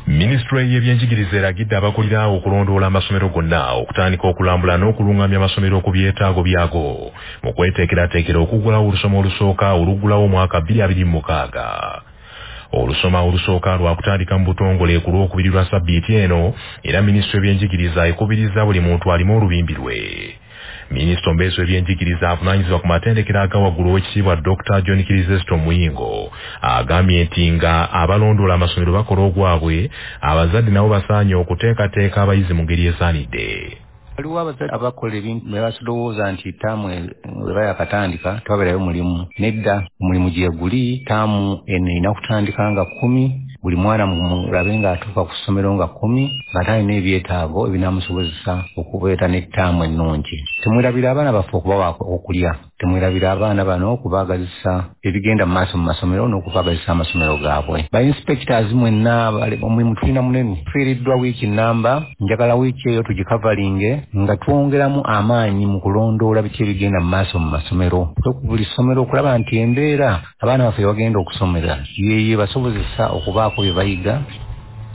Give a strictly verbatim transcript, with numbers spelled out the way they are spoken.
Ministry y'ebyenjigiriza eragidde abakulira okulondoola amasomero gonna okutandika okulambula n'okulungamya amasomero ku byetaago byago mu kweteekerateekera okuggulawo olusoma olusooka oluggulawo omwaka bbiri abiri mu mukaaga. Olusoma olusooka lwakutandika mu butongole ku lwokubiri lwa sabbiiti eno era Ministry y'ebyenjigiriza ekubiriza buli muntu alimu olubimbi lwe. Minisita ombeeso w'ebyenjigiriza avunaanyizibwa ku matendekero aga waggulu w'ekitiibwa Doctor John Kirizesto Muyingo agambye nti nga abalondoola amasomero bakola ogwabwe abazadde nabo basaanye okuteekateeka abayizi mu ngeri esaanidde. Waliwo abazadde abakola ebintu bye basolowooza nti ttaamu eba yakatandika twabeerayo mulimu. Nedda omulimu gye guli ttaamu eno erina kutandika nga kkumi buli mwana mulabe ng'atuuka ku ssomero nga kkumi nga talina ebyetaago ebinaamusobozesa okubeera n'ettaamu ennungi. Temwerabira abaana baffe okubawa okulya. Temwerabira abaana bano okubaagazisa ebigenda mu maaso mu masomero n'okubaagazisa amasomero gaabwe. Ba inspectors mwenna omulimu tulina munene. Tufiiriddwa wiiki nnamba, njagala wiiki eyo tugikavalinge nga twongeramu amaanyi mu kulondoola biki ebigenda mu maaso mu masomero. Buli ssomero okulaba nti embeera abaana baffe bagenda okusomera yeye basobozesa okubaako bye bayiga